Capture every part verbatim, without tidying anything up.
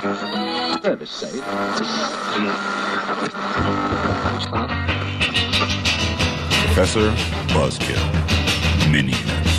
Professor Buzzkill Mini Myths.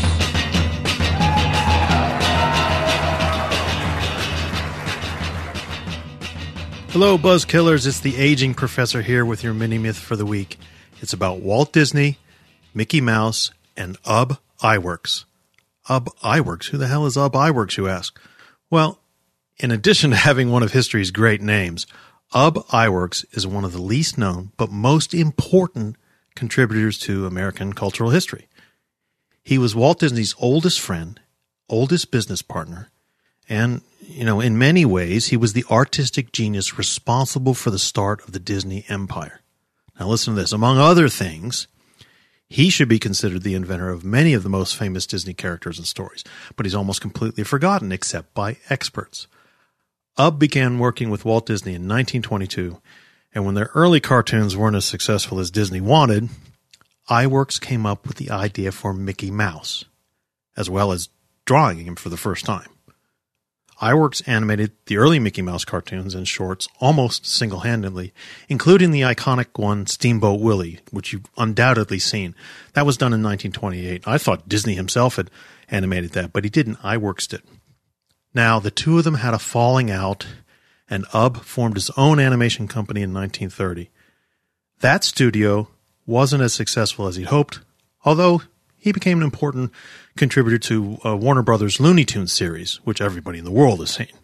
Hello, Buzzkillers. It's the Aging Professor here with your mini myth for the week. It's about Walt Disney, Mickey Mouse, and U B Iwerks. U B Iwerks? Who the hell is U B Iwerks, you ask? Well, in addition to having one of history's great names, U B Iwerks is one of the least known but most important contributors to American cultural history. He was Walt Disney's oldest friend, oldest business partner, and, you know, in many ways, he was the artistic genius responsible for the start of the Disney empire. Now listen to this. Among other things, he should be considered the inventor of many of the most famous Disney characters and stories, but he's almost completely forgotten except by experts. U B began working with Walt Disney in nineteen twenty-two, and when their early cartoons weren't as successful as Disney wanted, Iwerks came up with the idea for Mickey Mouse, as well as drawing him for the first time. Iwerks animated the early Mickey Mouse cartoons and shorts almost single-handedly, including the iconic one Steamboat Willie, which you've undoubtedly seen. That was done in nineteen twenty-eight. I thought Disney himself had animated that, but he didn't. Iwerks did. Now, the two of them had a falling out, and U B formed his own animation company in nineteen thirty. That studio wasn't as successful as he'd hoped, although he became an important contributor to uh, Warner Brothers' Looney Tunes series, which everybody in the world has seen.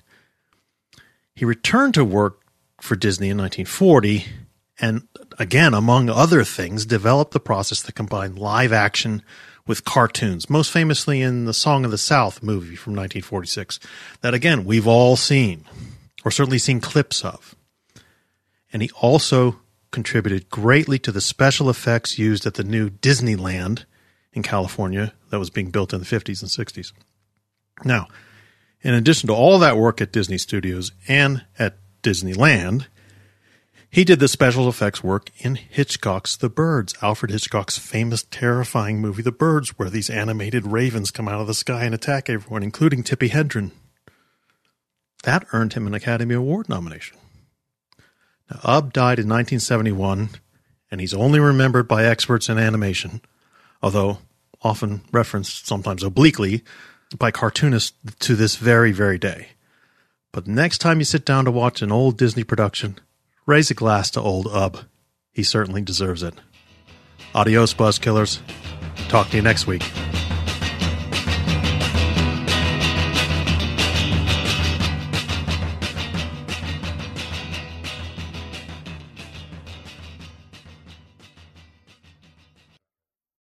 He returned to work for Disney in nineteen forty, and again, among other things, developed the process that combined live action with cartoons, most famously in the Song of the South movie from nineteen forty-six, that again, we've all seen, or certainly seen clips of. And he also contributed greatly to the special effects used at the new Disneyland in California that was being built in the fifties and sixties. Now, in addition to all that work at Disney Studios and at Disneyland, he did the special effects work in Hitchcock's The Birds, Alfred Hitchcock's famous terrifying movie The Birds, where these animated ravens come out of the sky and attack everyone, including Tippi Hedren. That earned him an Academy Award nomination. Now, U B died in nineteen seventy-one, and he's only remembered by experts in animation, although often referenced, sometimes obliquely, by cartoonists to this very, very day. But next time you sit down to watch an old Disney production, raise a glass to old U B. He certainly deserves it. Adios, Buzzkillers. Talk to you next week.